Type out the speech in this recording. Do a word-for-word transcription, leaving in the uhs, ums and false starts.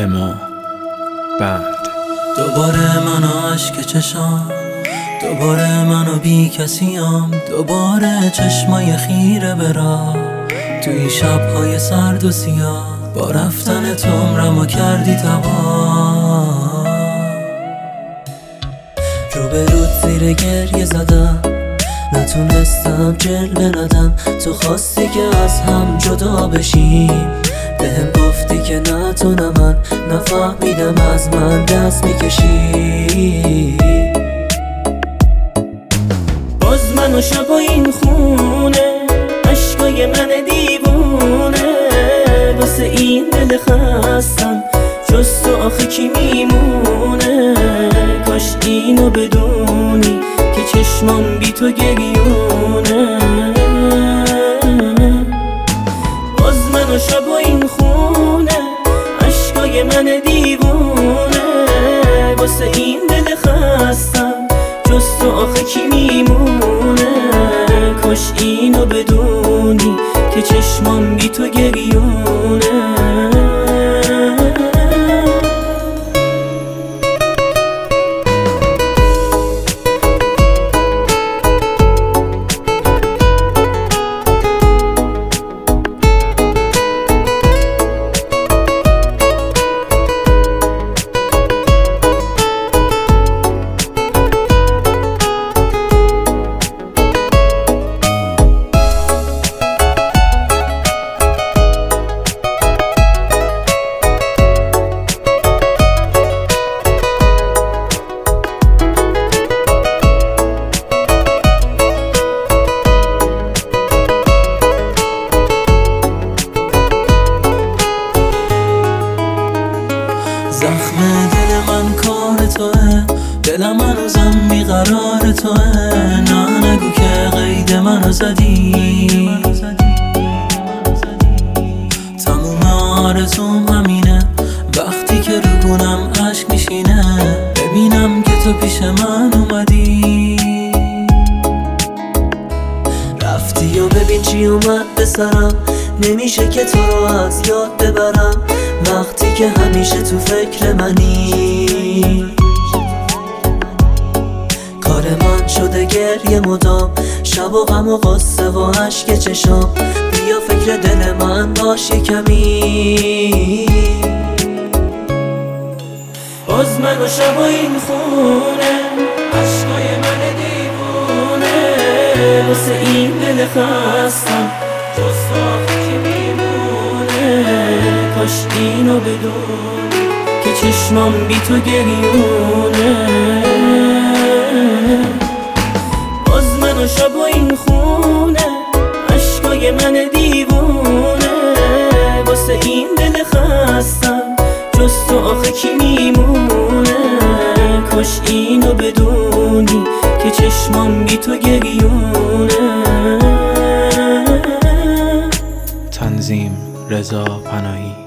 اما بند. دوباره منو اشک چشام، دوباره منو بی کسیم، دوباره چشمای خیره برا توی شبهای سرد و سیاه. با رفتن تو عمرمو کردی تباه. رو به رود زیر گریه زدم، نتونستم جلوه ندم. تو خواستی که از هم جدا بشیم، بهم گفتی که نه تو نه من، نفهمیدم از من دست میکشی. باز من و شب و این خونه، عشقای من دیوونه، واسه این دل خستم جز تو آخه کی میمونه. کاش اینو بدونی که چشمام بی تو گریونه. باز من و شب و این خونه، عشقای من دیوونه، واسه این دل خستم جز تو آخه کی میمونه. کاش اینو بدونی که چشمام بی تو گریونه. زخم دل من کار توه، دلم هنوزم بیقرار توه. نه نگو که قید منو زدی، تموم آرزوم همینه وقتی که رو گونم عشق میشینه، ببینم که تو پیش من اومدی. رفتی و ببین چی اومد به سرم، نمیشه که تو رو از یاد ببرم وقتی که همیشه تو فکر منی. کار من شده گریه مدام، شب و غم و غصه و عشق چشام. بیا فکر دل من باشی کمی. باز من و شب و این خونه، عشقای من دیوونه، واسه این دل خستم جز تو آخه کی میمونه. کاش اینو بدونی که چشمام بی تو گریونه. باز من و شب و این خونه، عشقای من دیوونه، واسه این دل خستم جز تو آخه کی میمونه. کاش اینو بدونی که چشمام بی تو گریونه. تنظیم رضا پناهی.